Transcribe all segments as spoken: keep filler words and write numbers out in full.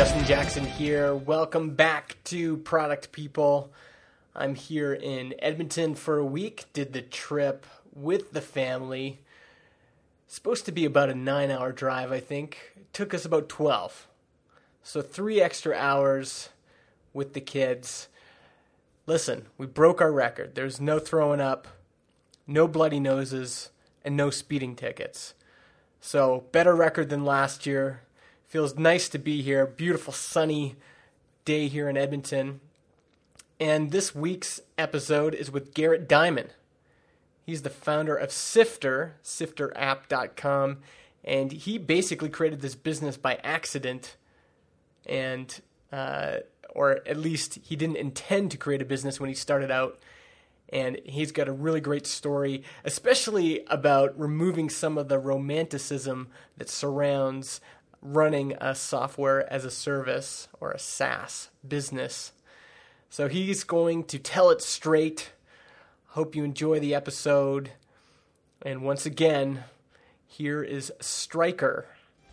Justin Jackson here. Welcome back to Product People. I'm here in Edmonton for a week. Did the trip with the family. Supposed to be about a nine-hour drive, I think. It took us about twelve. So three extra hours with the kids. Listen, we broke our record. There's no throwing up, no bloody noses, and no speeding tickets. So better record than last year. Feels nice to be here. Beautiful sunny day here in Edmonton. And this week's episode is with Garrett Diamond. He's the founder of Sifter, sifter app dot com, and he basically created this business by accident, and uh, or at least he didn't intend to create a business when he started out. And he's got a really great story, especially about removing some of the romanticism that surrounds running a software as a service or a SaaS business. So he's going to tell it straight. Hope you enjoy the episode. And once again, here is Stryker.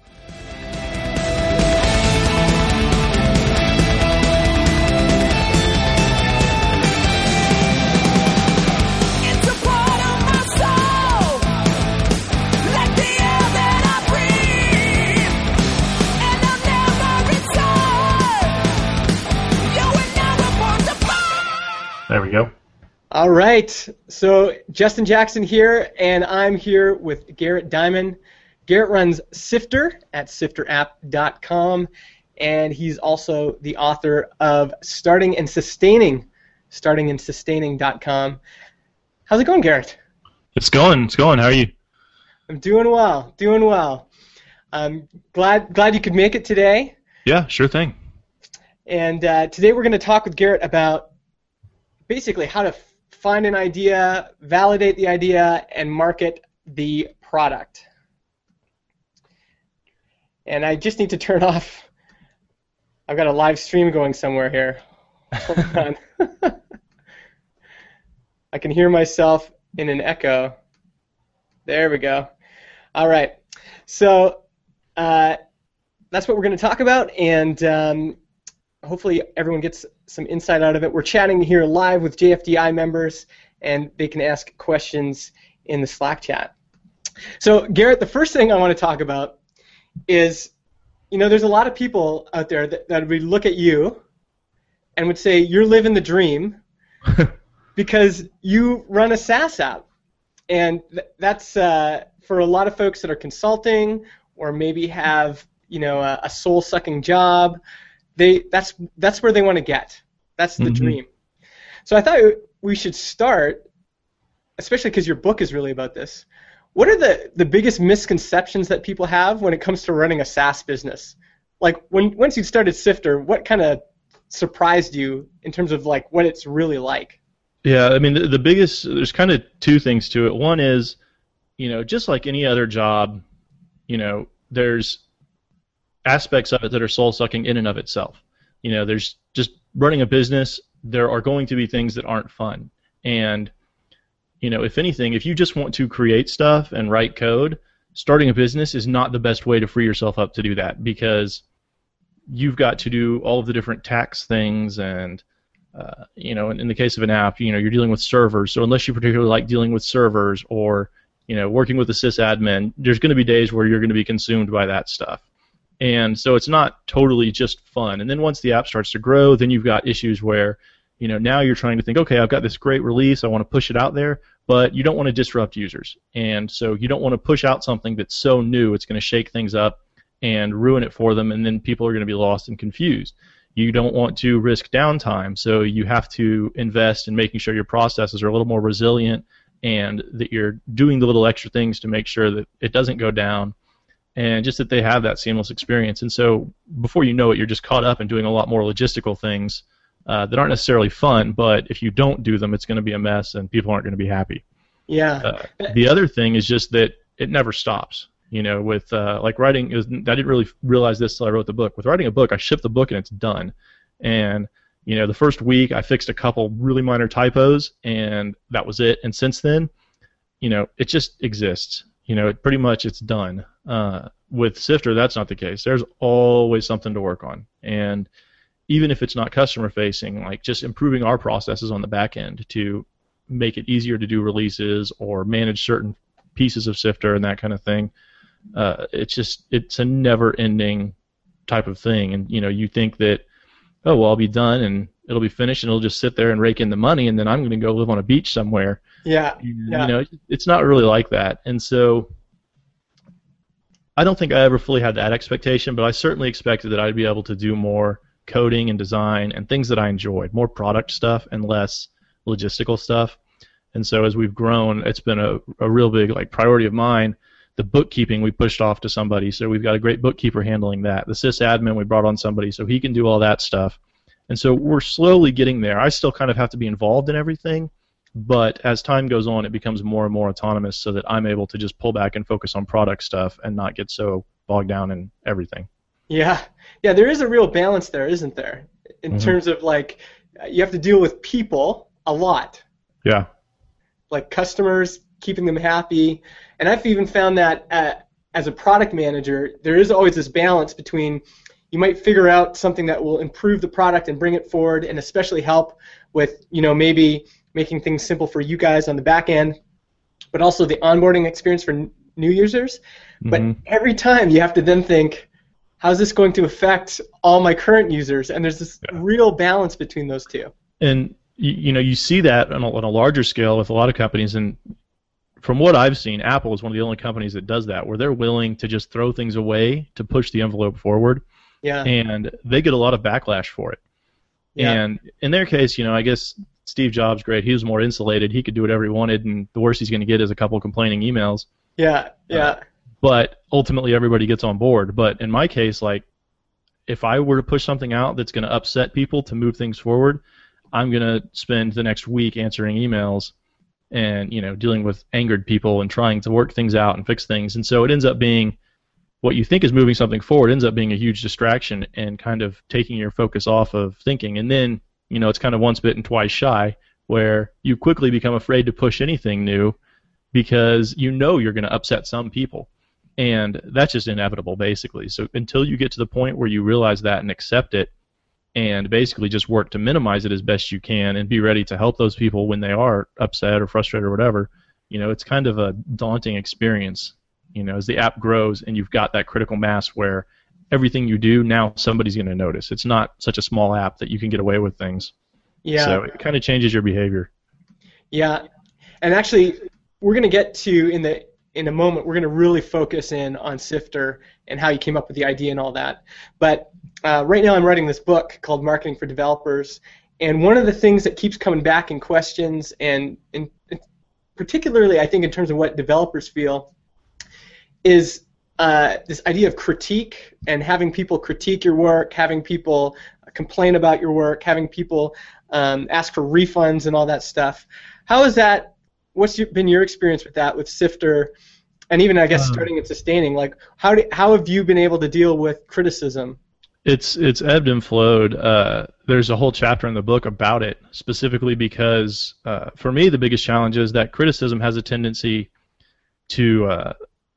There we go. All right. So Justin Jackson here, and I'm here with Garrett Diamond. Garrett runs Sifter at sifter app dot com, and he's also the author of Starting and Sustaining, starting and sustaining dot com. How's it going, Garrett? It's going. It's going. How are you? I'm doing well. Doing well. I'm glad glad you could make it today. Yeah, sure thing. And uh, today we're going to talk with Garrett about basically how to f- find an idea, validate the idea, and market the product. And I just need to turn off. I've got a live stream going somewhere here. Hold on. I can hear myself in an echo. There we go. All right. So uh, that's what we're going to talk about, and um, hopefully everyone gets some insight out of it. We're chatting here live with J F D I members, and they can ask questions in the Slack chat. So, Garrett, the first thing I want to talk about is, you know, there's a lot of people out there that, that would look at you and would say, you're living the dream because you run a SaaS app. And th- that's uh, for a lot of folks that are consulting or maybe have, you know, a, a soul-sucking job. They that's that's where they want to get. That's the mm-hmm. dream. So I thought we should start, especially because your book is really about this. What are the, the biggest misconceptions that people have when it comes to running a SaaS business? Like when once you started Sifter, what kind of surprised you in terms of like what it's really like? Yeah, I mean the, the biggest there's kind of two things to it. One is, you know, just like any other job, you know, there's aspects of it that are soul-sucking in and of itself. You know, there's just running a business, there are going to be things that aren't fun. And, you know, if anything, if you just want to create stuff and write code, starting a business is not the best way to free yourself up to do that, because you've got to do all of the different tax things and, uh, you know, in, in the case of an app, you know, you're dealing with servers. So unless you particularly like dealing with servers or, you know, working with a sysadmin, there's going to be days where you're going to be consumed by that stuff. And so it's not totally just fun. And then once the app starts to grow, then you've got issues where, you know, now you're trying to think, okay, I've got this great release, I want to push it out there, but you don't want to disrupt users. And so you don't want to push out something that's so new, it's going to shake things up and ruin it for them, and then people are going to be lost and confused. You don't want to risk downtime, so you have to invest in making sure your processes are a little more resilient and that you're doing the little extra things to make sure that it doesn't go down, and just that they have that seamless experience. And so before you know it, you're just caught up in doing a lot more logistical things uh, that aren't necessarily fun, but if you don't do them, it's going to be a mess and people aren't going to be happy. Yeah. Uh, the other thing is just that it never stops. You know, with uh, like writing, it was, I didn't really realize this till I wrote the book. With writing a book, I ship the book and it's done. And, you know, the first week I fixed a couple really minor typos and that was it. And since then, you know, it just exists. You know, it pretty much it's done. Uh, with Sifter, that's not the case. There's always something to work on. And even if it's not customer facing, like just improving our processes on the back end to make it easier to do releases or manage certain pieces of Sifter and that kind of thing. Uh, it's just, it's a never ending type of thing. And, you know, you think that, oh, well, I'll be done and it'll be finished and it'll just sit there and rake in the money and then I'm going to go live on a beach somewhere. Yeah. You yeah. know, it's not really like that. And so I don't think I ever fully had that expectation, but I certainly expected that I'd be able to do more coding and design and things that I enjoyed, more product stuff and less logistical stuff. And so as we've grown, it's been a, a real big like priority of mine. The bookkeeping we pushed off to somebody, so we've got a great bookkeeper handling that. The sysadmin we brought on somebody so he can do all that stuff. And so we're slowly getting there. I still kind of have to be involved in everything, but as time goes on, it becomes more and more autonomous so that I'm able to just pull back and focus on product stuff and not get so bogged down in everything. Yeah, yeah, there is a real balance there, isn't there? In mm-hmm. terms of like, you have to deal with people a lot. Yeah. Like customers, keeping them happy. And I've even found that uh, as a product manager, there is always this balance between you might figure out something that will improve the product and bring it forward and especially help with, you know, maybe making things simple for you guys on the back end, but also the onboarding experience for n- new users. Mm-hmm. But every time you have to then think, how's this going to affect all my current users? And there's this yeah. real balance between those two. And you, you know, you see that on a, on a larger scale with a lot of companies, and from what I've seen, Apple is one of the only companies that does that, where they're willing to just throw things away to push the envelope forward. Yeah. And they get a lot of backlash for it. Yeah. And in their case, you know, I guess Steve Jobs, great, he was more insulated. He could do whatever he wanted, and the worst he's going to get is a couple complaining emails. Yeah, yeah. Uh, but ultimately, everybody gets on board. But in my case, like, if I were to push something out that's going to upset people to move things forward, I'm going to spend the next week answering emails and, you know, dealing with angered people and trying to work things out and fix things. And so it ends up being what you think is moving something forward ends up being a huge distraction and kind of taking your focus off of thinking. And then, you know, it's kind of once bitten, twice shy, where you quickly become afraid to push anything new because you know you're going to upset some people. And that's just inevitable, basically. So until you get to the point where you realize that and accept it and basically just work to minimize it as best you can and be ready to help those people when they are upset or frustrated or whatever, you know, it's kind of a daunting experience, you know, as the app grows and you've got that critical mass where everything you do, now somebody's going to notice. It's not such a small app that you can get away with things. Yeah. So it kind of changes your behavior. Yeah. And actually, we're going to get to, in the in a moment, we're going to really focus in on Sifter and how you came up with the idea and all that. But uh, right now I'm writing this book called Marketing for Developers, and one of the things that keeps coming back in questions, and, and particularly I think in terms of what developers feel, is uh, this idea of critique and having people critique your work, having people complain about your work, having people um, ask for refunds and all that stuff. How is that? What's your, been your experience with that, with Sifter, and even I guess um, starting and sustaining? Like, how do, how have you been able to deal with criticism? It's it's ebbed and flowed. Uh, there's a whole chapter in the book about it, specifically because uh, for me the biggest challenge is that criticism has a tendency to. Uh,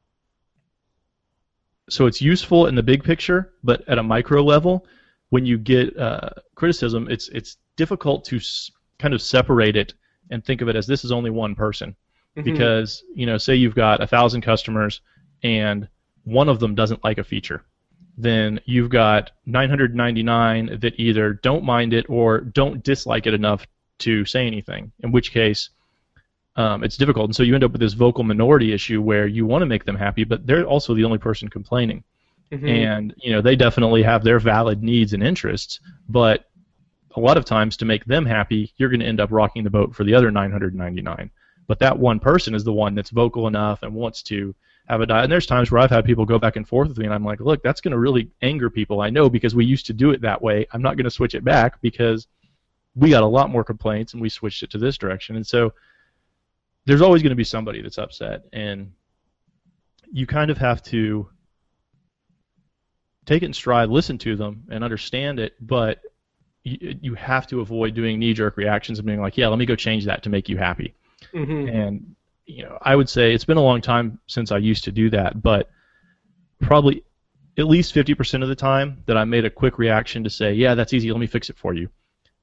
so it's useful in the big picture, but at a micro level, when you get uh, criticism, it's it's difficult to s- kind of separate it and think of it as this is only one person. Mm-hmm. Because, you know, say you've got a thousand customers and one of them doesn't like a feature. Then you've got nine hundred ninety-nine that either don't mind it or don't dislike it enough to say anything, in which case um, it's difficult. And so you end up with this vocal minority issue where you want to make them happy, but they're also the only person complaining. Mm-hmm. And, you know, they definitely have their valid needs and interests, but a lot of times to make them happy, you're going to end up rocking the boat for the other nine hundred ninety-nine. But that one person is the one that's vocal enough and wants to have a dialogue. And there's times where I've had people go back and forth with me, and I'm like, look, that's going to really anger people. I know because we used to do it that way. I'm not going to switch it back because we got a lot more complaints and we switched it to this direction. And so there's always going to be somebody that's upset. And you kind of have to take it in stride, listen to them, and understand it, but you, you have to avoid doing knee-jerk reactions and being like, yeah, let me go change that to make you happy. Mm-hmm. And, you know, I would say it's been a long time since I used to do that, but probably at least fifty percent of the time that I made a quick reaction to say, yeah, that's easy, let me fix it for you,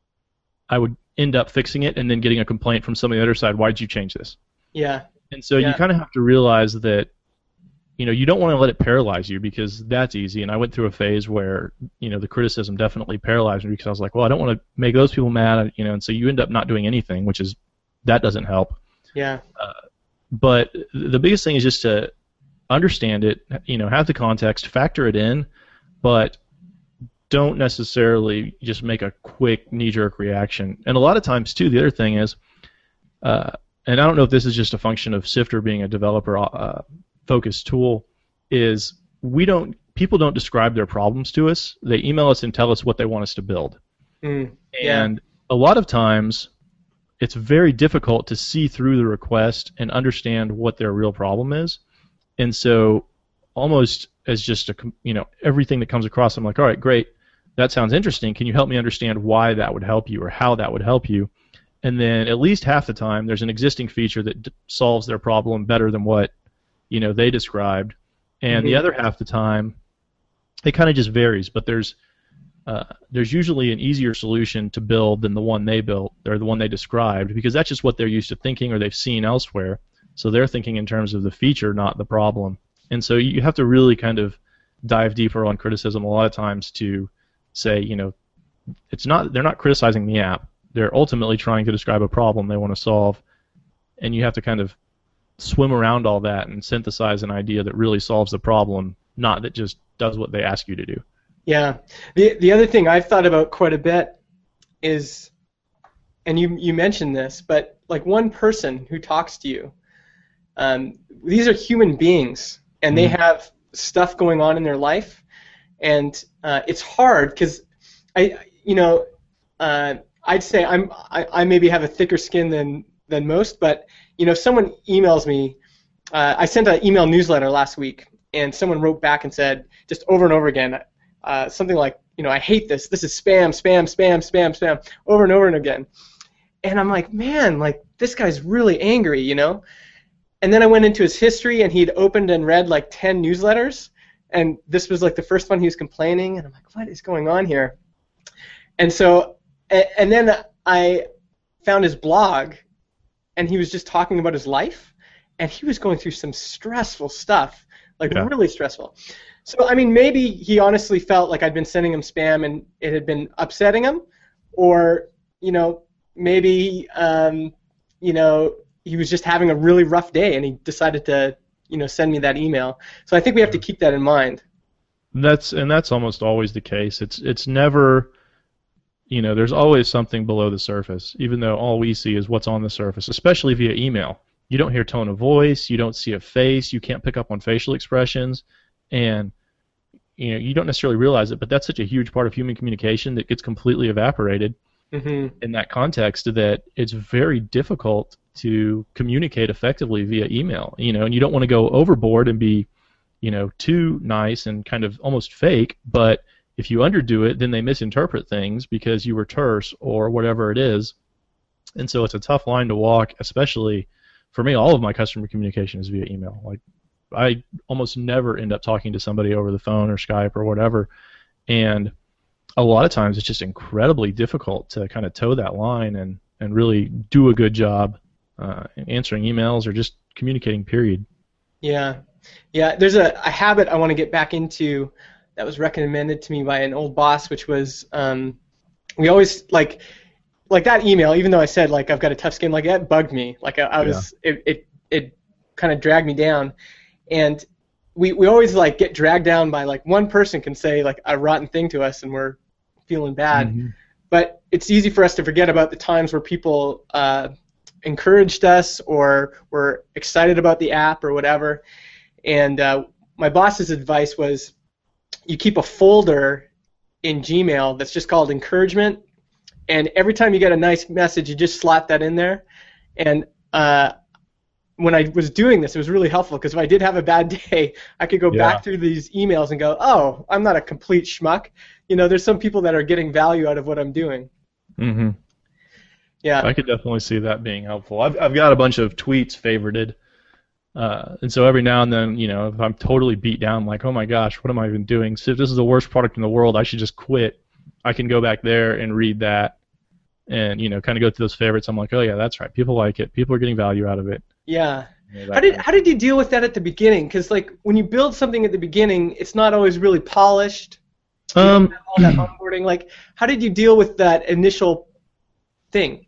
I would end up fixing it and then getting a complaint from somebody on the other side, why did you change this? Yeah. And so yeah. you kind of have to realize that, you know, you don't want to let it paralyze you because that's easy. And I went through a phase where, you know, the criticism definitely paralyzed me because I was like, well, I don't want to make those people mad, you know, and so you end up not doing anything, which is, that doesn't help. Yeah. Uh, but the biggest thing is just to understand it, you know, have the context, factor it in, but don't necessarily just make a quick knee-jerk reaction. And a lot of times, too, the other thing is, uh, and I don't know if this is just a function of Sifter being a developer-focused uh, tool, is we don't, people don't describe their problems to us. They email us and tell us what they want us to build. Mm, yeah. And a lot of times, it's very difficult to see through the request and understand what their real problem is. And so almost as just a, you know, everything that comes across, I'm like, all right, great, that sounds interesting. Can you help me understand why that would help you or how that would help you? And then at least half the time, there's an existing feature that d- solves their problem better than what, you know, they described. And mm-hmm. the other half the time, it kind of just varies. But there's uh, there's usually an easier solution to build than the one they built or the one they described because that's just what they're used to thinking or they've seen elsewhere. So they're thinking in terms of the feature, not the problem. And so you have to really kind of dive deeper on criticism a lot of times to say, you know, it's not they're not criticizing the app. They're ultimately trying to describe a problem they want to solve, and you have to kind of swim around all that and synthesize an idea that really solves the problem, not that just does what they ask you to do. Yeah. The the other thing I've thought about quite a bit is, and you you mentioned this, but like one person who talks to you, um, these are human beings, and they have stuff going on in their life, and uh, it's hard because I, you know, uh, I'd say I'm I, I maybe have a thicker skin than than most, but you know, if someone emails me, uh, I sent an email newsletter last week, and someone wrote back and said just over and over again uh, something like, you know, I hate this. This is spam, spam, spam, spam, spam, over and over and again, and I'm like, man, like this guy's really angry, you know. And then I went into his history, and he'd opened and read like ten newsletters, and this was like the first one he was complaining, and I'm like, what is going on here? And so, and then I found his blog, and he was just talking about his life, and he was going through some stressful stuff, like yeah. really stressful. So, I mean, maybe he honestly felt like I'd been sending him spam and it had been upsetting him, or, you know, maybe, um, you know, he was just having a really rough day and he decided to, you know, send me that email. So I think we have to keep that in mind. That's and that's almost always the case. It's it's never, you know, there's always something below the surface, even though all we see is what's on the surface, especially via email. You don't hear tone of voice, you don't see a face, you can't pick up on facial expressions, and you know, you don't necessarily realize it, but that's such a huge part of human communication that gets completely evaporated mm-hmm. in that context that it's very difficult to communicate effectively via email, you know, and you don't want to go overboard and be, you know, too nice and kind of almost fake, but if you underdo it, then they misinterpret things because you were terse or whatever it is, and so it's a tough line to walk, especially for me. All of my customer communication is via email. Like, I almost never end up talking to somebody over the phone or Skype or whatever, and a lot of times it's just incredibly difficult to kind of toe that line and, and really do a good job uh, answering emails or just communicating, period. Yeah. Yeah, there's a, a habit I want to get back into that was recommended to me by an old boss, which was um, we always, like, like that email, even though I said, like, I've got a tough skin, like, that bugged me. Like, I, I was, yeah. it, it, it kind of dragged me down. And we, we always, like, get dragged down by, like, one person can say, like, a rotten thing to us and we're feeling bad. Mm-hmm. But it's easy for us to forget about the times where people uh, encouraged us or were excited about the app or whatever. And uh, my boss's advice was you keep a folder in Gmail that's just called encouragement, and every time you get a nice message, you just slot that in there. And uh, when I was doing this, it was really helpful because if I did have a bad day, I could go yeah. back through these emails and go, oh, I'm not a complete schmuck. You know, there's some people that are getting value out of what I'm doing. Mm-hmm. Yeah. I could definitely see that being helpful. I've I've got a bunch of tweets favorited Uh, and so every now and then, you know, if I'm totally beat down, like, oh my gosh, what am I even doing? So if this is the worst product in the world, I should just quit. I can go back there and read that and, you know, kind of go through those favorites. I'm like, oh yeah, that's right. People like it. People are getting value out of it. Yeah. You know, how did how did you deal with that at the beginning? Because like when you build something at the beginning, it's not always really polished. You Um, don't have all that onboarding. Like, how did you deal with that initial thing?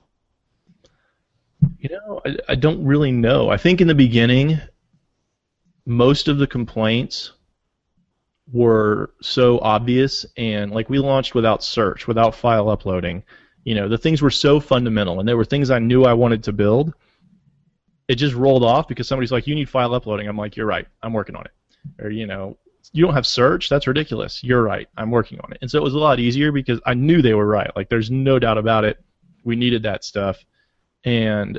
You know, I, I don't really know. I think in the beginning, most of the complaints were so obvious, and like we launched without search, without file uploading. You know, the things were so fundamental, and there were things I knew I wanted to build. It just rolled off because somebody's like, you need file uploading. I'm like, you're right. I'm working on it. Or, you know, you don't have search? That's ridiculous. You're right. I'm working on it. And so it was a lot easier because I knew they were right. Like, there's no doubt about it. We needed that stuff. And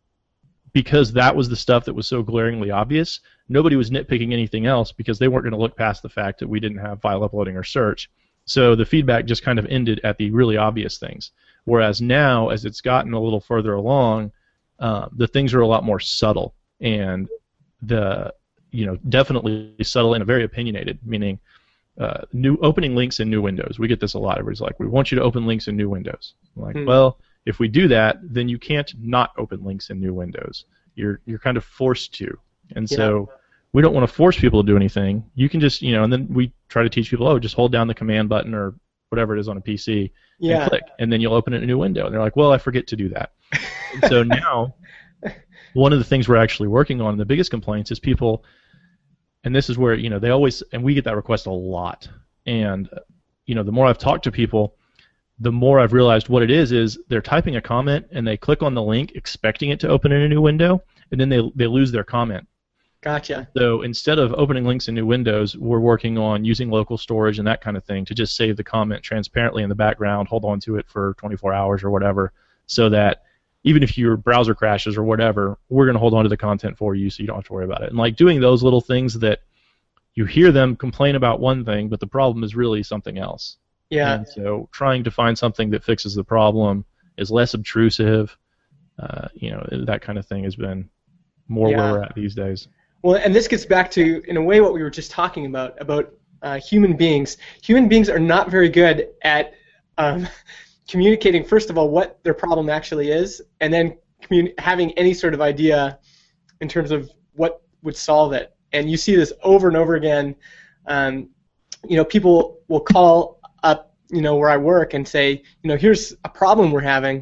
because that was the stuff that was so glaringly obvious, nobody was nitpicking anything else because they weren't going to look past the fact that we didn't have file uploading or search. So the feedback just kind of ended at the really obvious things. Whereas now, as it's gotten a little further along, uh, the things are a lot more subtle and the you know definitely subtle and very opinionated. Meaning, uh, new opening links in new windows. We get this a lot. Everybody's like, we want you to open links in new windows. I'm like, hmm. well. If we do that, then you can't not open links in new windows. You're you're kind of forced to, and yeah. so we don't want to force people to do anything. You can just you know, and then we try to teach people, oh, just hold down the command button or whatever it is on a P C yeah. and click, and then you'll open it in a new window. And they're like, well, I forget to do that. And so now, one of the things we're actually working on, the biggest complaints is people, and this is where you know they always, and we get that request a lot, and you know the more I've talked to people, the more I've realized what it is is they're typing a comment and they click on the link expecting it to open in a new window, and then they they lose their comment. Gotcha. So instead of opening links in new windows, we're working on using local storage and that kind of thing to just save the comment transparently in the background, hold on to it for twenty-four hours or whatever, so that even if your browser crashes or whatever, we're going to hold on to the content for you so you don't have to worry about it. And like doing those little things that you hear them complain about one thing, but the problem is really something else. Yeah. And so trying to find something that fixes the problem is less obtrusive, uh, you know, that kind of thing has been more yeah. where we're at these days. Well, and this gets back to, in a way, what we were just talking about, about uh, human beings. Human beings are not very good at um, communicating, first of all, what their problem actually is, and then communi- having any sort of idea in terms of what would solve it. And you see this over and over again. Um, you know, people will call up, you know, where I work and say, you know, here's a problem we're having.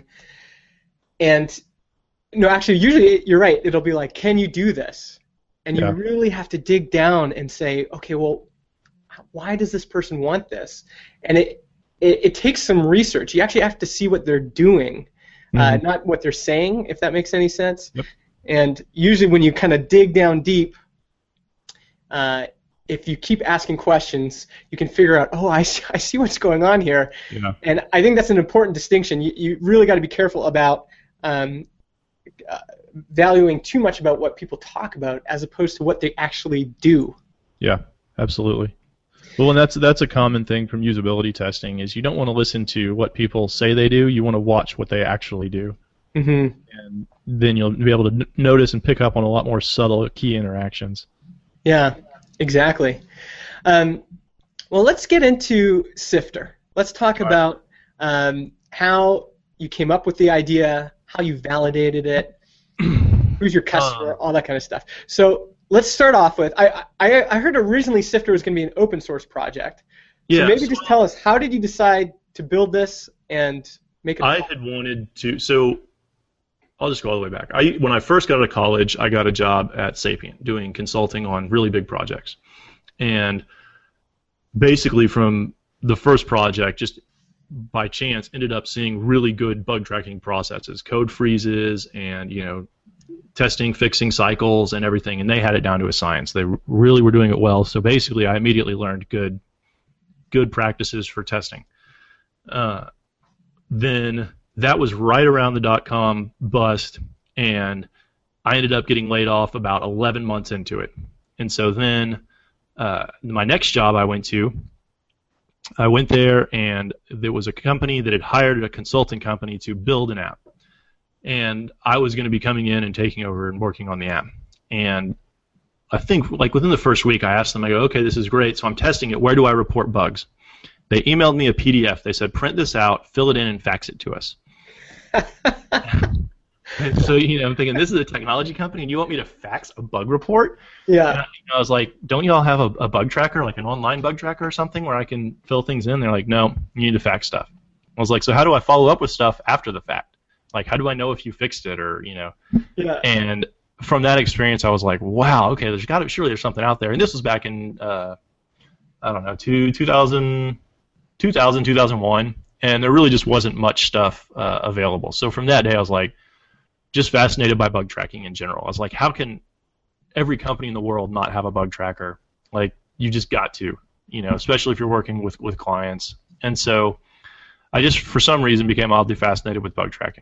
And, no, actually, usually you're right. It'll be like, can you do this? And yeah. you really have to dig down and say, okay, well, why does this person want this? And it it, it takes some research. You actually have to see what they're doing, mm-hmm. uh, not what they're saying, if that makes any sense. Yep. And usually when you kind of dig down deep, uh, if you keep asking questions, you can figure out, oh, I see, I see what's going on here. Yeah. And I think that's an important distinction. You, you really got to be careful about um, uh, valuing too much about what people talk about as opposed to what they actually do. Yeah, absolutely. Well, and that's that's a common thing from usability testing is you don't want to listen to what people say they do. You want to watch what they actually do. Mm-hmm. And then you'll be able to n- notice and pick up on a lot more subtle key interactions. Yeah, exactly. Um, well, let's get into Sifter. Let's talk All about right. um, how you came up with the idea, how you validated it, who's your customer, uh, all that kind of stuff. So let's start off with, I, I, I heard originally Sifter was going to be an open source project. Yeah, so maybe so just tell us, how did you decide to build this and make it? I had wanted to, so I'll just go all the way back. I, when I first got out of college, I got a job at Sapient doing consulting on really big projects. And basically from the first project, just by chance, ended up seeing really good bug tracking processes, code freezes, and, you know, testing, fixing cycles, and everything, and they had it down to a science. They really were doing it well. So basically, I immediately learned good, good practices for testing. Uh, then that was right around the dot-com bust, and I ended up getting laid off about eleven months into it. And so then uh, my next job I went to, I went there, and there was a company that had hired a consulting company to build an app. And I was going to be coming in and taking over and working on the app. And I think like within the first week, I asked them, I go, okay, this is great. So I'm testing it. Where do I report bugs? They emailed me a P D F. They said, print this out, fill it in, and fax it to us. And so, you know, I'm thinking, this is a technology company, and you want me to fax a bug report? Yeah. And I, you know, I was like, don't you all have a, a bug tracker, like an online bug tracker or something where I can fill things in? They're like, no, you need to fax stuff. I was like, so how do I follow up with stuff after the fact? Like, how do I know if you fixed it or, you know? Yeah. And from that experience, I was like, wow, okay, there's got to, surely there's something out there. And this was back in, uh, I don't know, two, two thousand, two thousand, two thousand one, and there really just wasn't much stuff uh, available. So from that day, I was like, just fascinated by bug tracking in general. I was like, how can every company in the world not have a bug tracker? Like, you just got to, you know, especially if you're working with, with clients. And so I just, for some reason, became oddly fascinated with bug tracking.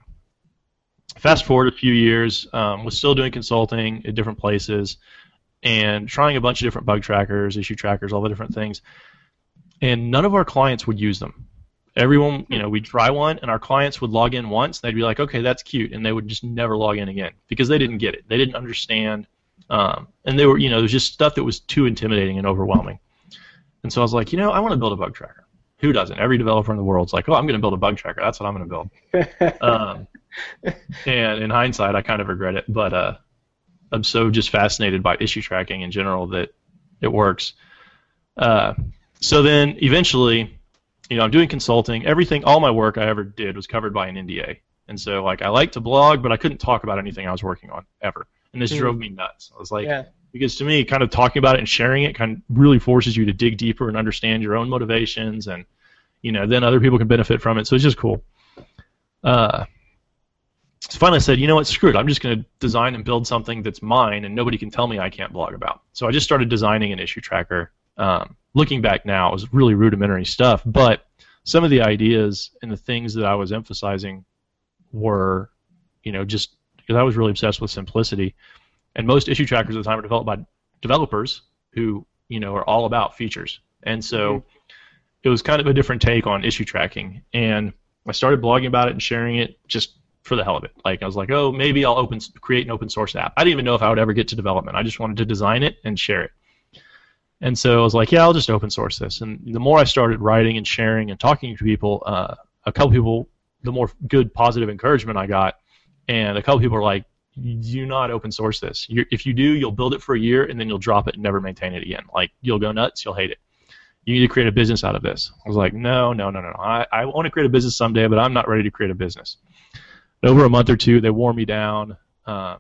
Fast forward a few years, um, was still doing consulting at different places and trying a bunch of different bug trackers, issue trackers, all the different things. And none of our clients would use them. Everyone, you know, we'd try one, and our clients would log in once. They'd be like, okay, that's cute, and they would just never log in again because they didn't get it. They didn't understand, um, and they were, you know, there was just stuff that was too intimidating and overwhelming. And so I was like, you know, I want to build a bug tracker. Who doesn't? Every developer in the world's like, oh, I'm going to build a bug tracker. That's what I'm going to build. um, and in hindsight, I kind of regret it, but uh, I'm so just fascinated by issue tracking in general that it works. Uh, so then eventually, you know, I'm doing consulting. Everything, all my work I ever did was covered by an N D A. And so, like, I like to blog, but I couldn't talk about anything I was working on ever. And this mm. drove me nuts. I was like, yeah. Because to me, kind of talking about it and sharing it kind of really forces you to dig deeper and understand your own motivations, and, you know, then other people can benefit from it. So it's just cool. Uh, so finally I said, you know what, screw it. I'm just going to design and build something that's mine and nobody can tell me I can't blog about. So I just started designing an issue tracker. Um, looking back now, it was really rudimentary stuff, but some of the ideas and the things that I was emphasizing were, you know, just because I was really obsessed with simplicity. And most issue trackers at the time were developed by developers who, you know, are all about features. And so mm-hmm. it was kind of a different take on issue tracking. And I started blogging about it and sharing it just for the hell of it. Like, I was like, oh, maybe I'll open create an open source app. I didn't even know if I would ever get to development. I just wanted to design it and share it. And so I was like, yeah, I'll just open source this. And the more I started writing and sharing and talking to people, uh, a couple people, the more good, positive encouragement I got. And a couple people were like, do not open source this. You're, if you do, you'll build it for a year and then you'll drop it and never maintain it again. Like, you'll go nuts, you'll hate it. You need to create a business out of this. I was like, no, no, no, no. I, I want to create a business someday, but I'm not ready to create a business. And over a month or two, they wore me down. Um,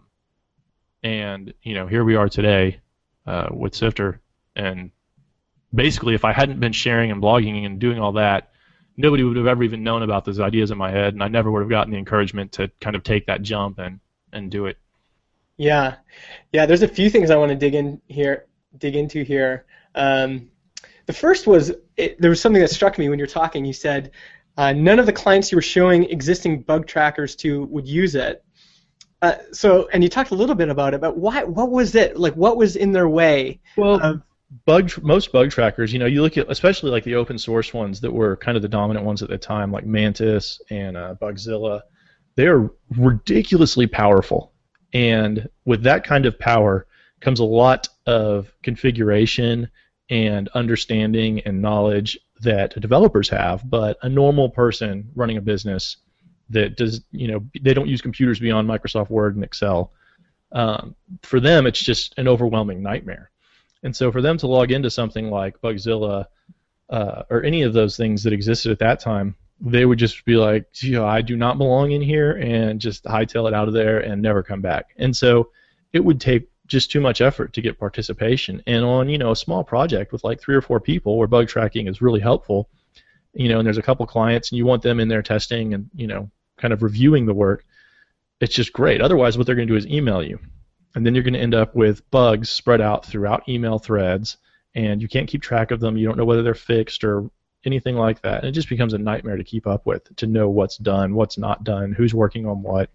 and, you know, here we are today uh, with Sifter. And basically, if I hadn't been sharing and blogging and doing all that, nobody would have ever even known about those ideas in my head, and I never would have gotten the encouragement to kind of take that jump and, and do it. Yeah, yeah. There's a few things I want to dig in here, dig into here. Um, the first was it, there was something that struck me when you're talking. You said uh, none of the clients you were showing existing bug trackers to would use it. Uh, so, and you talked a little bit about it, but why? What was it like? What was in their way? Well. Of, Bug, most bug trackers, you know, you look at, especially like the open source ones that were kind of the dominant ones at the time, like Mantis and uh, Bugzilla, they're ridiculously powerful. And with that kind of power comes a lot of configuration and understanding and knowledge that developers have, but a normal person running a business that does, you know, they don't use computers beyond Microsoft Word and Excel. Um, for them, it's just an overwhelming nightmare. And so for them to log into something like Bugzilla uh, or any of those things that existed at that time, they would just be like, gee, I do not belong in here, and just hightail it out of there and never come back. And so it would take just too much effort to get participation. And on, you know, a small project with like three or four people where bug tracking is really helpful, you know, and there's a couple clients and you want them in there testing and, you know, kind of reviewing the work, it's just great. Otherwise, what they're going to do is email you. And then you're going to end up with bugs spread out throughout email threads, and you can't keep track of them. You don't know whether they're fixed or anything like that. And it just becomes a nightmare to keep up with, to know what's done, what's not done, who's working on what.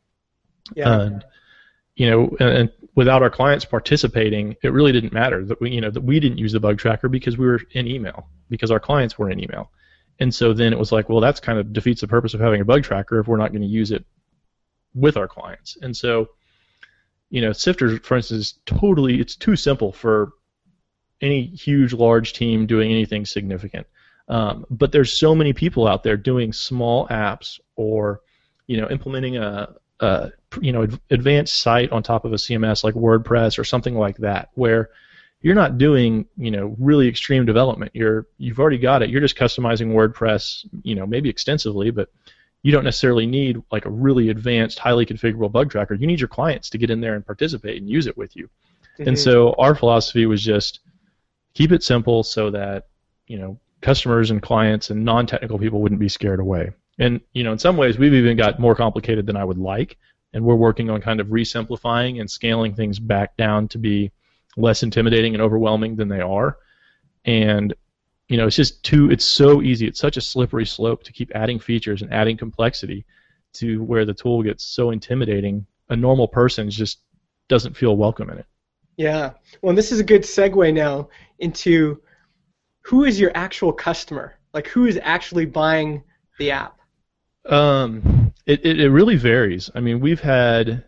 Yeah. And, you know, and, and without our clients participating, it really didn't matter that we, you know, that we didn't use the bug tracker because we were in email, because our clients were in email. And so then it was like, well, that's kind of defeats the purpose of having a bug tracker if we're not going to use it with our clients. And so you know, Sifter, for instance, is totally, it's too simple for any huge, large team doing anything significant. Um, but there's so many people out there doing small apps or, you know, implementing a, a you know, ad- advanced site on top of a C M S like WordPress or something like that, where you're not doing, you know, really extreme development. You're, you've already got it. You're just customizing WordPress, you know, maybe extensively, but you don't necessarily need like a really advanced, highly configurable bug tracker. You need your clients to get in there and participate and use it with you. Mm-hmm. And so our philosophy was just keep it simple so that, you know, customers and clients and non-technical people wouldn't be scared away. And, you know, in some ways we've even got more complicated than I would like, and we're working on kind of resimplifying and scaling things back down to be less intimidating and overwhelming than they are. And you know, it's just too, it's so easy. It's such a slippery slope to keep adding features and adding complexity to where the tool gets so intimidating. A normal person just doesn't feel welcome in it. Yeah. Well, and this is a good segue now into who is your actual customer? Like, who is actually buying the app? Um, it, it, it really varies. I mean, we've had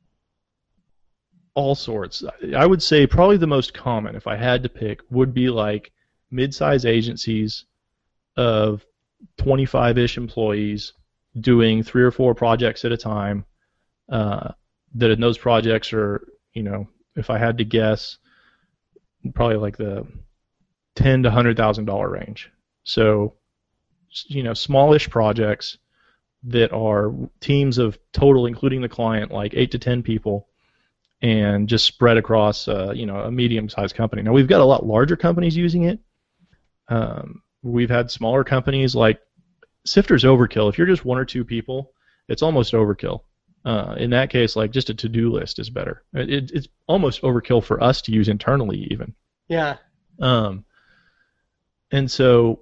all sorts. I would say probably the most common, if I had to pick, would be like mid-size agencies of twenty-five-ish employees doing three or four projects at a time. Uh, that in those projects are, you know, if I had to guess, probably like the ten to hundred thousand dollar range. So, you know, smallish projects that are teams of total, including the client, like eight to ten people, and just spread across, uh, you know, a medium-sized company. Now we've got a lot larger companies using it. Um, we've had smaller companies like Sifter's overkill. If you're just one or two people, it's almost overkill. Uh, in that case, like just a to-do list is better. It, it's almost overkill for us to use internally, even. Yeah. Um, and so,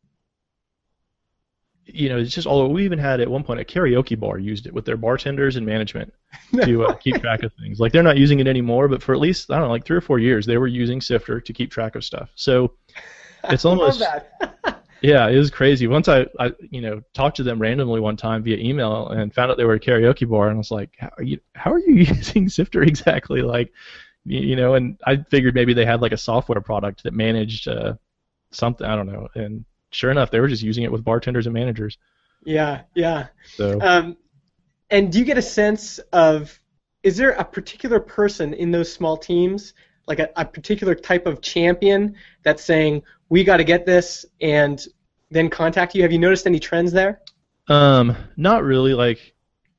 you know, it's just all. We even had at one point a karaoke bar used it with their bartenders and management to uh, keep track of things. Like they're not using it anymore, but for at least I don't know, like three or four years, they were using Sifter to keep track of stuff. So. It's almost, I love that. yeah, it was crazy. Once I, I, you know, talked to them randomly one time via email and found out they were a karaoke bar, and I was like, how are you, how are you using Sifter exactly? Like, you, you know, and I figured maybe they had like a software product that managed uh, something, I don't know. And sure enough, they were just using it with bartenders and managers. Yeah, yeah. So. Um, and do you get a sense of, is there a particular person in those small teams, like a, a particular type of champion that's saying, we got to get this, and then contact you? Have you noticed any trends there? Um, not really. Like,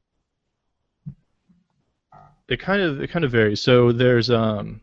it kind of it kind of varies. So there's um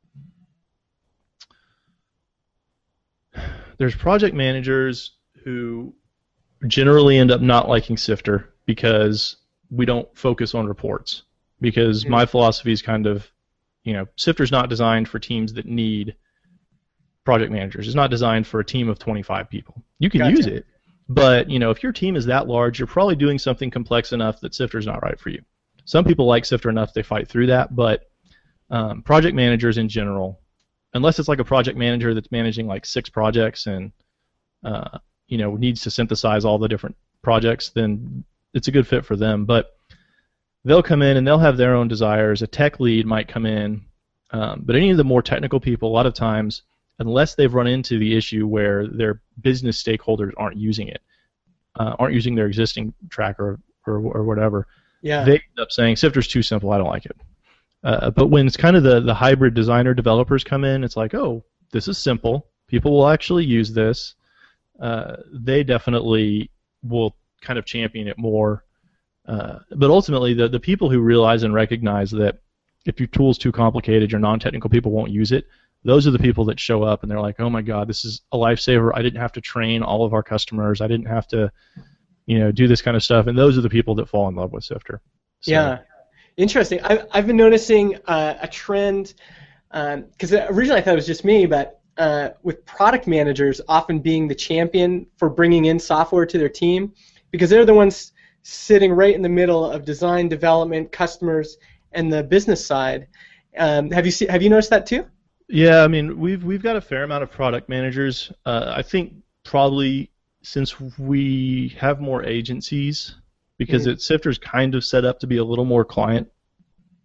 there's project managers who generally end up not liking Sifter because we don't focus on reports. Because mm-hmm. my philosophy is kind of, you know, Sifter's not designed for teams that need project managers. It's not designed for a team of twenty-five people. You can Gotcha. use it, but you know, if your team is that large, you're probably doing something complex enough that Sifter's not right for you. Some people like Sifter enough they fight through that, but um, project managers in general, unless it's like a project manager that's managing like six projects and uh, you know needs to synthesize all the different projects, then it's a good fit for them. But they'll come in and they'll have their own desires. A tech lead might come in, um, but any of the more technical people, a lot of times, unless they've run into the issue where their business stakeholders aren't using it, uh, aren't using their existing tracker or, or whatever, yeah. they end up saying, Sifter's too simple, I don't like it. Uh, but when it's kind of the, the hybrid designer developers come in, it's like, oh, this is simple. People will actually use this. Uh, they definitely will kind of champion it more. Uh, but ultimately, the, the people who realize and recognize that if your tool's too complicated, your non-technical people won't use it, those are the people that show up and they're like, oh my God, this is a lifesaver. I didn't have to train all of our customers. I didn't have to, you know, do this kind of stuff. And those are the people that fall in love with Sifter. So. Yeah, interesting. I've, I've been noticing uh, a trend, because um, originally I thought it was just me, but uh, with product managers often being the champion for bringing in software to their team, because they're the ones sitting right in the middle of design, development, customers, and the business side. Um, have you see, have you noticed that too? Yeah, I mean, we've we've got a fair amount of product managers. Uh, I think probably since we have more agencies, because mm-hmm. it, Sifter's kind of set up to be a little more client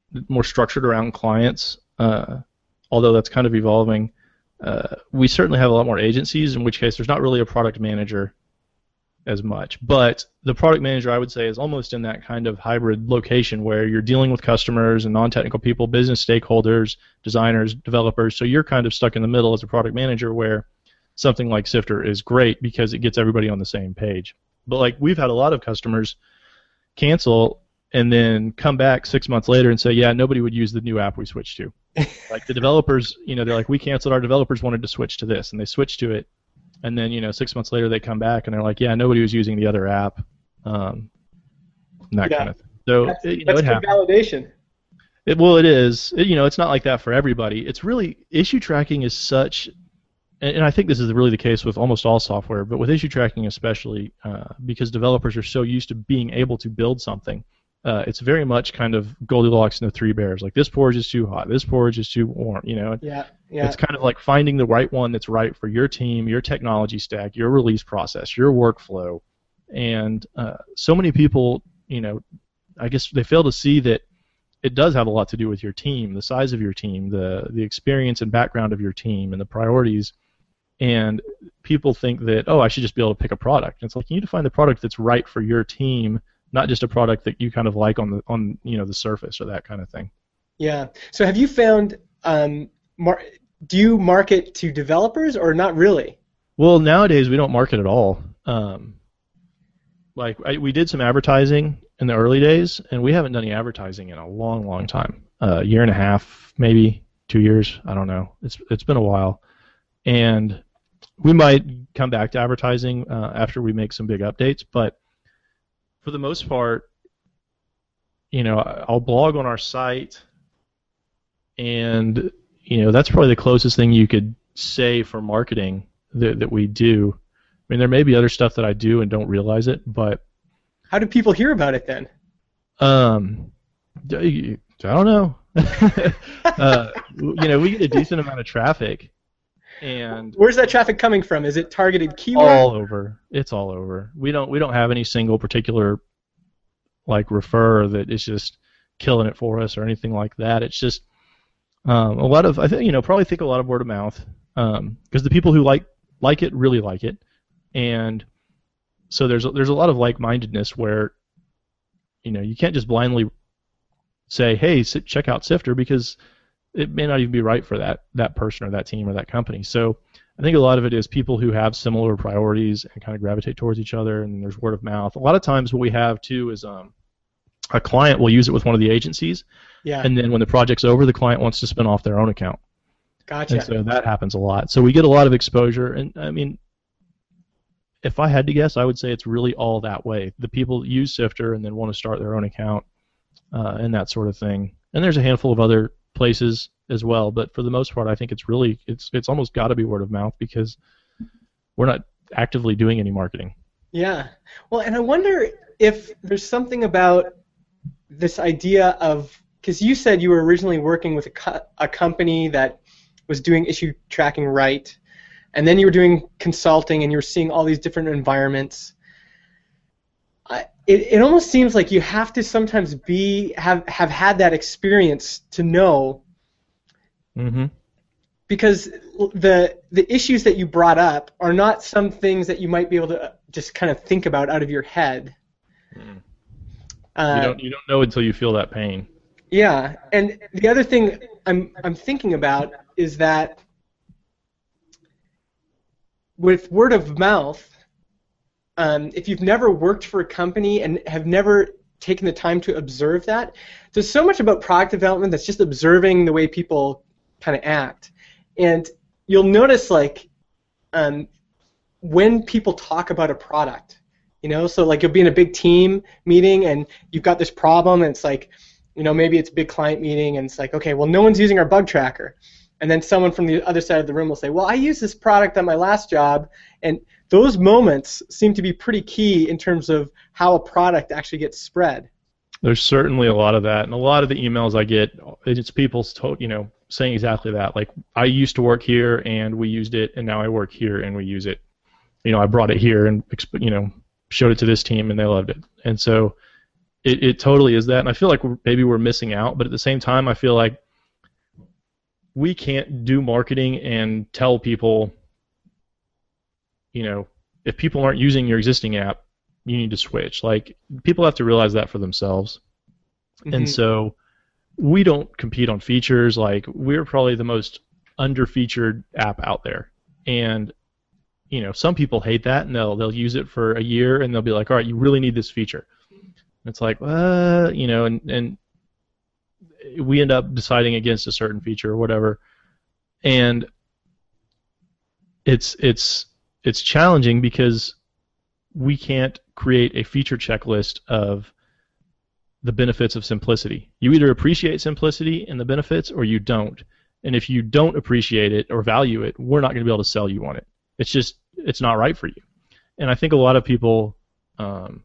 more structured around clients, uh, although that's kind of evolving. Uh, we certainly have a lot more agencies, in which case there's not really a product manager as much. But the product manager, I would say, is almost in that kind of hybrid location where you're dealing with customers and non-technical people, business stakeholders, designers, developers. So you're kind of stuck in the middle as a product manager, where something like Sifter is great because it gets everybody on the same page. But like we've had a lot of customers cancel and then come back six months later and say, yeah, nobody would use the new app we switched to. Like the developers, you know, they're like, we canceled, our developers wanted to switch to this, and they switched to it. And then, you know, six months later they come back and they're like, yeah, nobody was using the other app, um, and that yeah. kind of thing. So, that's, it, you know, that's it good happens. validation. It, well, it is. It, you know, it's not like that for everybody. It's really, issue tracking is such, and, and I think this is really the case with almost all software, but with issue tracking especially, uh, because developers are so used to being able to build something. Uh, it's very much kind of Goldilocks and the Three Bears. Like, this porridge is too hot, this porridge is too warm, you know? Yeah, yeah. It's kind of like finding the right one that's right for your team, your technology stack, your release process, your workflow. And uh, so many people, you know, I guess they fail to see that it does have a lot to do with your team, the size of your team, the the experience and background of your team, and the priorities. And people think that, oh, I should just be able to pick a product. And it's like, you need to find the product that's right for your team, not just a product that you kind of like on the on you know the surface or that kind of thing. Yeah. So have you found, um, mar- do you market to developers or not really? Well, nowadays we don't market at all. Um, like I, we did some advertising in the early days, and we haven't done any advertising in a long, long time. A uh, year and a half, maybe two years. I don't know. It's it's been a while, and we might come back to advertising uh, after we make some big updates, but for the most part, you know, I'll blog on our site, and you know that's probably the closest thing you could say for marketing that that we do. I mean, there may be other stuff that I do and don't realize it, but how do people hear about it then? Um, I don't know. uh, you know, we get a decent amount of traffic. And where's that traffic coming from? Is it targeted keywords? All over. It's all over. We don't we don't have any single particular like refer that is just killing it for us or anything like that. It's just um, a lot of I think you know probably think a lot of word of mouth because um, the people who like like it really like it, and so there's there's a lot of like-mindedness where you know you can't just blindly say, hey, sit, check out Sifter, because it may not even be right for that that person or that team or that company. So I think a lot of it is people who have similar priorities and kind of gravitate towards each other, and there's word of mouth. A lot of times what we have, too, is um, a client will use it with one of the agencies, yeah. and then when the project's over, the client wants to spin off their own account. Gotcha. And so that happens a lot. So we get a lot of exposure, and I mean, if I had to guess, I would say it's really all that way. The people use Sifter and then want to start their own account uh, and that sort of thing. And there's a handful of other places as well, but for the most part, I think it's really it's it's almost got to be word of mouth because we're not actively doing any marketing. Yeah. Well, and I wonder if there's something about this idea of, because you said you were originally working with a, co- a company that was doing issue tracking right, and then you were doing consulting and you were seeing all these different environments. I, it, it almost seems like you have to sometimes be have, have had that experience to know, mm-hmm. because the the issues that you brought up are not some things that you might be able to just kind of think about out of your head. Mm. Uh, you don't you don't know until you feel that pain. Yeah, and the other thing I'm I'm thinking about is that with word of mouth, um, if you've never worked for a company and have never taken the time to observe that, there's so much about product development that's just observing the way people kind of act. And you'll notice, like, um, when people talk about a product, you know, so like you'll be in a big team meeting and you've got this problem and it's like, you know, maybe it's a big client meeting and it's like, okay, well, no one's using our bug tracker. And then someone from the other side of the room will say, well, I used this product on my last job. And those moments seem to be pretty key in terms of how a product actually gets spread. There's certainly a lot of that. And a lot of the emails I get, it's people, you know, saying exactly that. Like, I used to work here and we used it, and now I work here and we use it. You know, I brought it here and, you know, showed it to this team and they loved it. And so it, it totally is that, and I feel like we're, maybe we're missing out, but at the same time, I feel like we can't do marketing and tell people, you know, if people aren't using your existing app, you need to switch. Like, people have to realize that for themselves. Mm-hmm. And so we don't compete on features. Like, we're probably the most under-featured app out there. And, you know, some people hate that, and they'll they'll use it for a year, and they'll be like, all right, you really need this feature. And it's like, uh, you know, and, and we end up deciding against a certain feature or whatever. And it's it's it's challenging because we can't create a feature checklist of the benefits of simplicity. You either appreciate simplicity and the benefits, or you don't. And if you don't appreciate it or value it, we're not going to be able to sell you on it. It's just, it's not right for you. And I think a lot of people, um,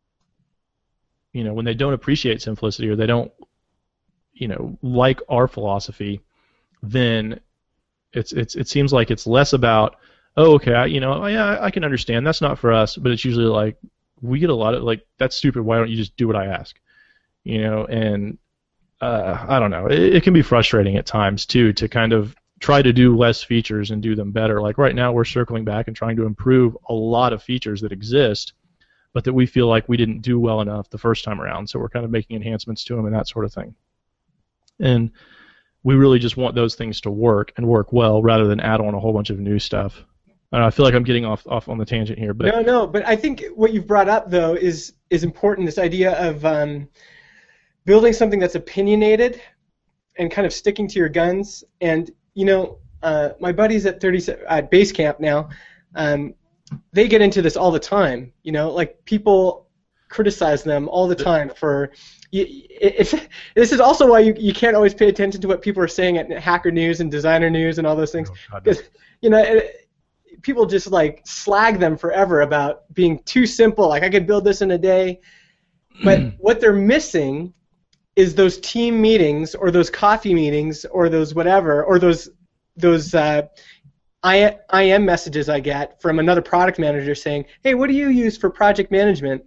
you know, when they don't appreciate simplicity, or they don't, you know, like our philosophy, then it's it's it seems like it's less about, oh, okay, I, you know, yeah, I can understand, that's not for us, but it's usually like, we get a lot of, like, that's stupid, why don't you just do what I ask? You know, and uh, I don't know, it, it can be frustrating at times, too, to kind of try to do less features and do them better. Like, right now, we're circling back and trying to improve a lot of features that exist, but that we feel like we didn't do well enough the first time around, so we're kind of making enhancements to them and that sort of thing. And we really just want those things to work and work well, rather than add on a whole bunch of new stuff. I feel like I'm getting off off on the tangent here, but no, no. But I think what you've brought up, though, is is important. This idea of um, building something that's opinionated and kind of sticking to your guns. And you know, uh, my buddies at thirty at Basecamp now, um, they get into this all the time. You know, like, people criticize them all the time for. It's, this is also why you you can't always pay attention to what people are saying at Hacker News and Designer News and all those things, because oh, you know. It, people just like slag them forever about being too simple. Like, I could build this in a day. But what they're missing is those team meetings, or those coffee meetings, or those whatever, or those those uh, I M messages I get from another product manager saying, hey, what do you use for project management?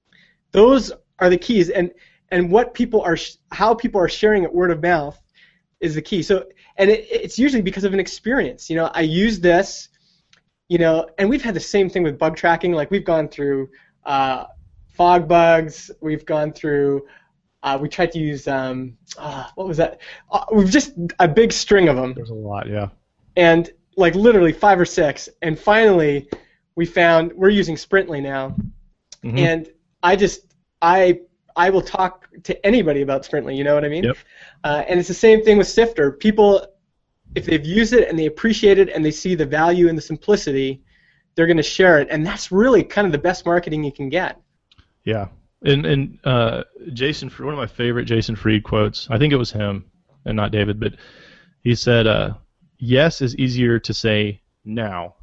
Those are the keys. And and what people are, sh- how people are sharing it word of mouth is the key. So, and it, it's usually because of an experience. You know, I use this. You know, and we've had the same thing with bug tracking. Like, we've gone through uh, fog bugs. We've gone through. Uh, we tried to use um, uh, what was that? Uh, we've just a big string of them. There's a lot, yeah. And like literally five or six. And finally, we found we're using Sprintly now. Mm-hmm. And I just I I will talk to anybody about Sprintly. You know what I mean? Yep. Uh, and it's the same thing with Sifter. People, if they've used it and they appreciate it and they see the value and the simplicity, they're going to share it, and that's really kind of the best marketing you can get. Yeah, and and uh, Jason, one of my favorite Jason Fried quotes, I think it was him and not David, but he said, uh, "Yes is easier to say now.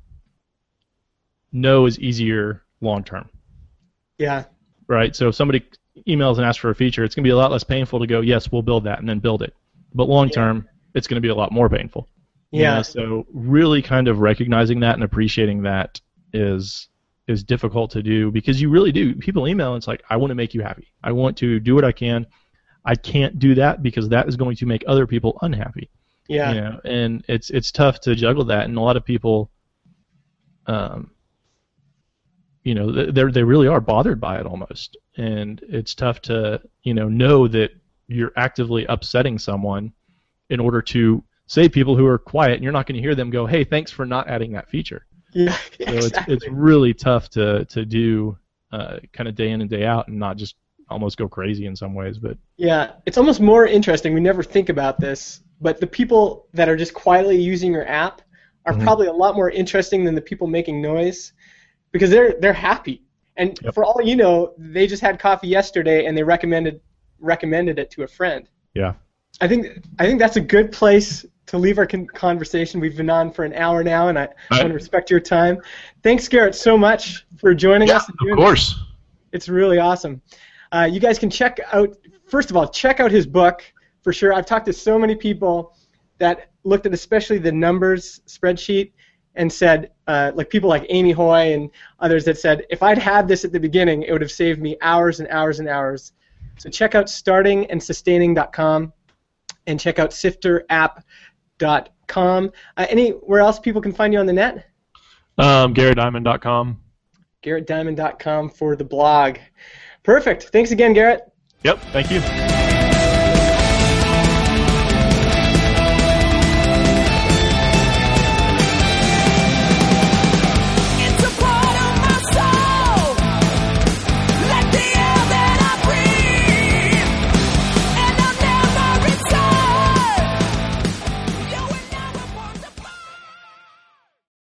No is easier long term." Yeah. Right. So if somebody emails and asks for a feature, it's going to be a lot less painful to go, "Yes, we'll build that," and then build it. But long term, yeah. It's going to be a lot more painful. Yeah. You know, so really kind of recognizing that and appreciating that is is difficult to do, because you really do. People email and it's like, I want to make you happy. I want to do what I can. I can't do that because that is going to make other people unhappy. Yeah. You know, and it's it's tough to juggle that, and a lot of people, um, you know, they they really are bothered by it almost, and it's tough to you know know that you're actively upsetting someone in order to save people who are quiet, and you're not going to hear them go, "Hey, thanks for not adding that feature." Yeah, so exactly. it's it's really tough to to do, uh, kind of day in and day out, and not just almost go crazy in some ways. But yeah, it's almost more interesting. We never think about this, but the people that are just quietly using your app are mm-hmm. probably a lot more interesting than the people making noise, because they're they're happy. And yep. for all you know, they just had coffee yesterday and they recommended recommended it to a friend. Yeah. I think I think that's a good place to leave our con- conversation. We've been on for an hour now, and I, I want to respect your time. Thanks, Garrett, so much for joining yeah, us. Of course. This. It's really awesome. Uh, you guys can check out, first of all, check out his book for sure. I've talked to so many people that looked at especially the numbers spreadsheet and said, uh, like people like Amy Hoy and others that said, if I'd had this at the beginning, it would have saved me hours and hours and hours So check out starting and sustaining dot com and check out sifter app dot com. Uh, anywhere else people can find you on the net? Um, Garrett Diamond dot com. Garrett Diamond dot com for the blog. Perfect. Thanks again, Garrett. Yep, thank you.